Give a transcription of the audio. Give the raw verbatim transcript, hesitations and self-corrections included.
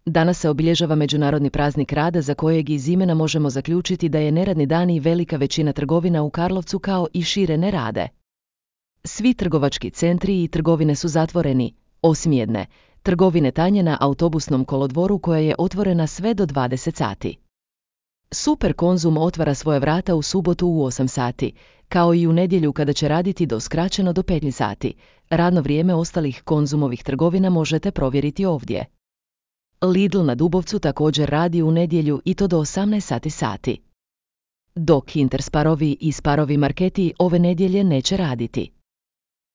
Danas se obilježava Međunarodni praznik rada, za kojeg iz imena možemo zaključiti da je neradni dan i velika većina trgovina u Karlovcu kao i šire ne rade. Svi trgovački centri i trgovine su zatvoreni, osim jedne, trgovine Tanje na autobusnom kolodvoru koja je otvorena sve do dvadeset sati. Super Konzum otvara svoja vrata u subotu u osam sati, kao i u nedjelju kada će raditi do skraćeno do petnaest sati. Radno vrijeme ostalih Konzumovih trgovina možete provjeriti ovdje. Lidl na Dubovcu također radi u nedjelju i to do osamnaest sati. Dok Intersparovi i Sparovi marketi ove nedjelje neće raditi.